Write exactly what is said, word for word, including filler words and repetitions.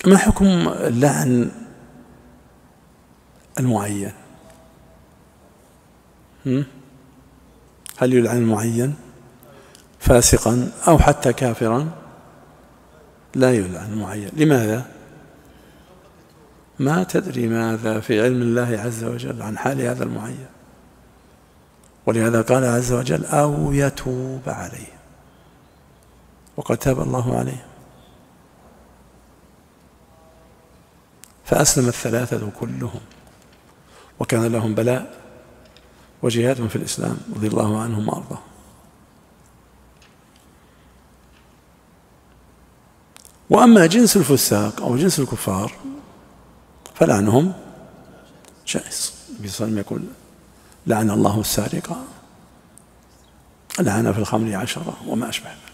ما حكم اللعن المعين؟ هل يلعن المعين فاسقا أو حتى كافرا؟ لا يلعن المعين. لماذا؟ ما تدري ماذا في علم الله عز وجل عن حال هذا المعين، ولهذا قال عز وجل أو يتوب عليه، وقد تاب الله عليه. فأسلم الثلاثة كلهم وكان لهم بلاء وجهاد في الإسلام رضي الله عنهم وأرضاهم. وأما جنس الفساق أو جنس الكفار فلعنهم جائز. النبي صلى الله عليه وسلم يقول لعن الله السارق، لعن في الخمر عشرة وما أشبه.